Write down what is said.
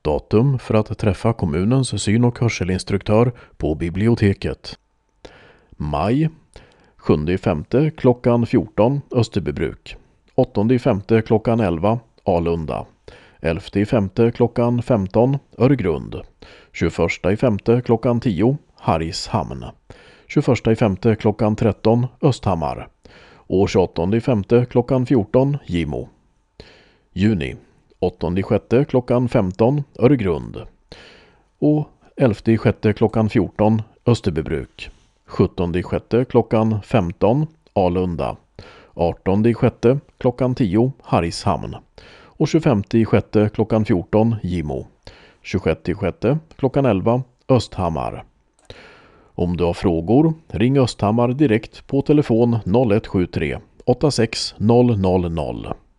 Datum för att träffa kommunens syn- och hörselinstruktör på biblioteket. Maj 7/5 klockan 14 Österbybruk. 8/5 klockan 11 Alunda. 11/5 klockan 15 Öregrund. 21/5 klockan 10 Hargshamn. 21/5 klockan 13 Östhammar. Och 28/5 klockan 14 Gimo. Juni 8/6 klockan 15 Öregrund. Och 11/6 klockan 14 Österbybruk. 17/6 klockan 15 Alunda. 18/6 klockan 10 Hargshamn. Och 25/6 klockan 14 Gimo. 26/6 klockan 11 Östhammar. Om du har frågor, ring Östhammar direkt på telefon 0173 86 000.